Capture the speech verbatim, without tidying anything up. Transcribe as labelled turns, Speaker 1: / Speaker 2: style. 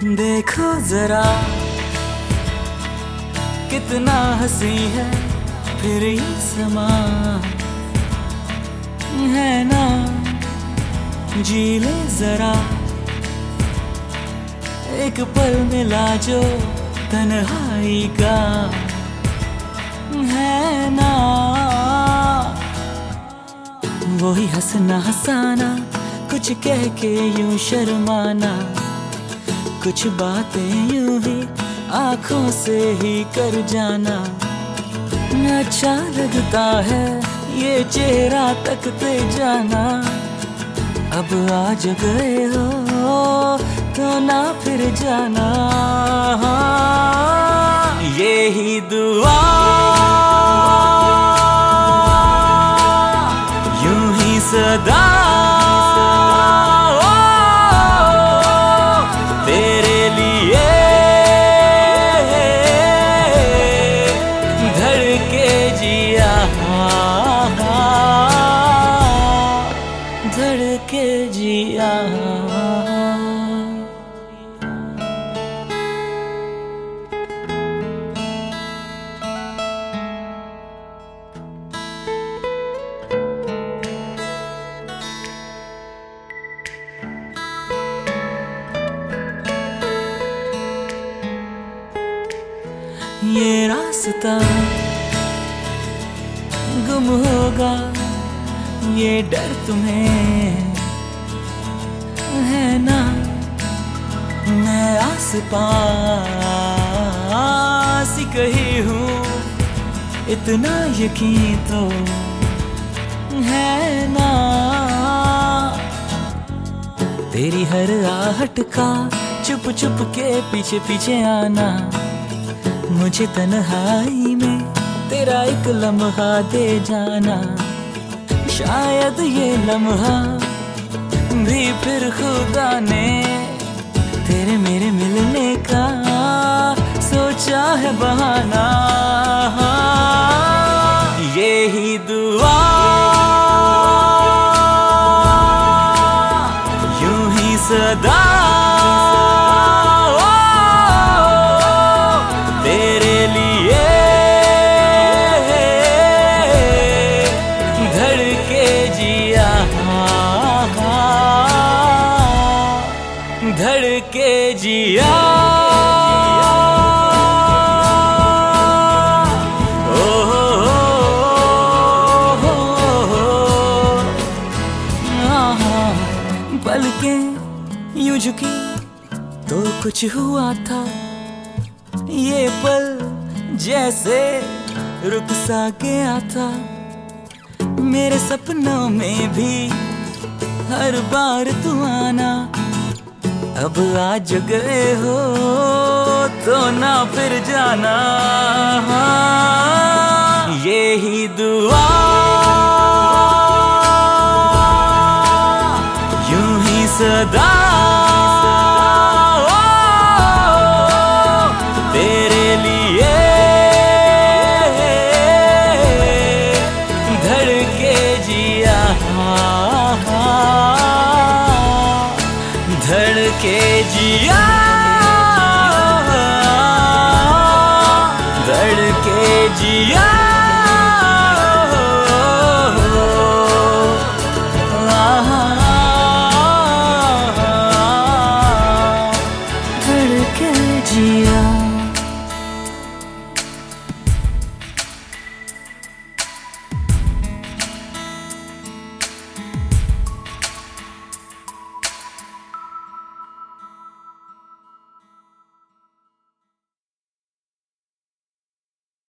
Speaker 1: देखो जरा कितना हंसी है फिर ये समा है ना, जी ले जरा एक पल मिला जो तन्हाई का है ना। वही हंसना हंसाना कुछ कह के यूं शर्माना, कुछ बातें यूं ही आंखों से ही कर जाना। अच्छा लगता है ये चेहरा तकते जाना, अब आज गए हो तो ना फिर जाना। ये ही दुआ यूं ही सदा तेरे लिए धड़के जिया, धड़के जिया। ये रास्ता गुम होगा ये डर तुम्हें है ना, मैं आस पास ही कहीं हूँ इतना यकीन तो है ना। तेरी हर आहट का चुप चुप के पीछे पीछे आना, मुझे तन्हाई में तेरा एक लम्हा दे जाना। शायद ये लम्हा भी फिर खुदा ने तेरे मेरे मिलने का सोचा है बहाना। ये ही दुआ यूं ही सदा तेरे लिए धड़के जिया, धड़के जिया। ओ हो हो हो पलकें यूं झुकी तो कुछ हुआ था, ये पल जैसे रुक सा गया था। मेरे सपनों में भी हर बार तू आना, अब आज गए हो तो ना फिर जाना। ये ही दुआ यूं ही सदा तेरे लिए धड़के जिया, धड़के जिया, धड़के जिया।